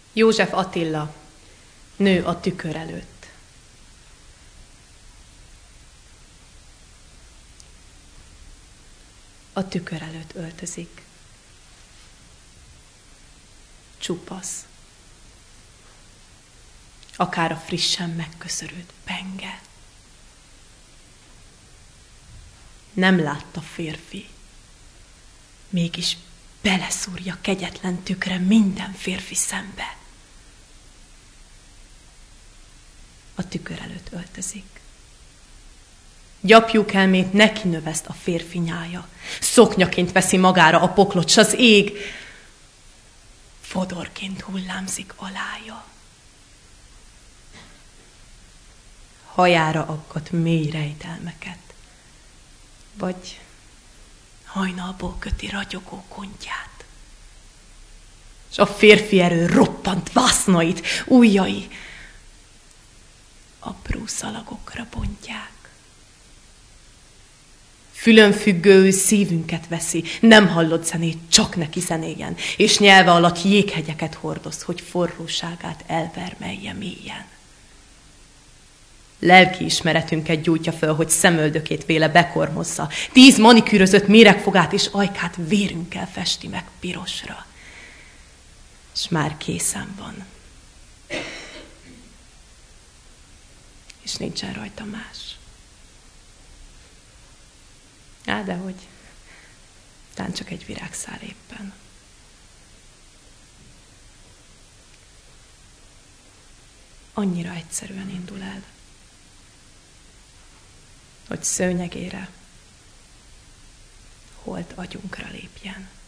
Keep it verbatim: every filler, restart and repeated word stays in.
József Attila nő a tükör előtt. A tükör előtt öltözik. Csupasz. Akár a frissen megköszörült penge. Nem látta férfi, mégis beleszúrja kegyetlen tükre minden férfi szembe. A tükör előtt öltözik. Gyapjú kelmét neki növeszt a férfi nyája. Szoknyaként veszi magára a poklot, s az ég fodorként hullámzik alája. Hajára aggat mély rejtelmeket, vagy hajnalból köti ragyogó kontját. És a férfi erő roppant vásznait, ujjai apró szalagokra bontják. Fülön függő szívünket veszi, nem hallott zenét, csak neki zenéjen, és nyelve alatt jéghegyeket hordoz, hogy forróságát elvermelje mélyen. Lelkiismeretünket gyújtja föl, hogy szemöldökét véle bekormozza, tíz manikűrözött méregfogát és ajkát vérünkkel festi meg pirosra. És már készen van. És nincsen rajta más. Á, dehogy, tán csak egy virágszál éppen. Annyira egyszerűen indul el, hogy szőnyegére, holt agyunkra lépjen.